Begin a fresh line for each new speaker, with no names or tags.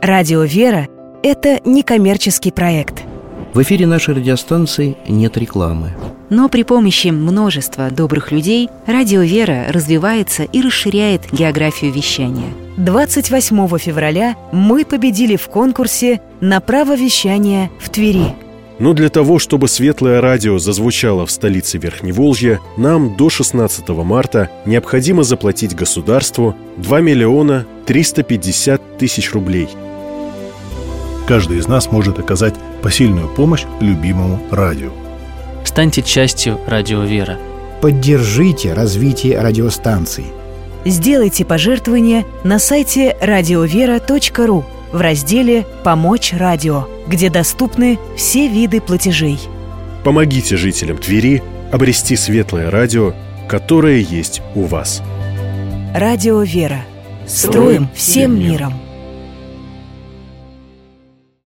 Радио «Вера» — это некоммерческий проект.
В эфире нашей радиостанции нет рекламы.
Но при помощи множества добрых людей Радио «Вера» развивается и расширяет географию вещания.
28 февраля мы победили в конкурсе на право вещания в Твери.
Но для того, чтобы светлое радио зазвучало в столице Верхневолжья, нам до 16 марта необходимо заплатить государству 2 миллиона 350 тысяч рублей.
Каждый из нас может оказать посильную помощь любимому радио.
Станьте частью Радио «Вера».
Поддержите развитие радиостанций.
Сделайте пожертвование на сайте radiovera.ru в разделе «Помочь радио», где доступны все виды платежей.
Помогите жителям Твери обрести светлое радио, которое есть у вас.
Радио «Вера». Строим всем миром.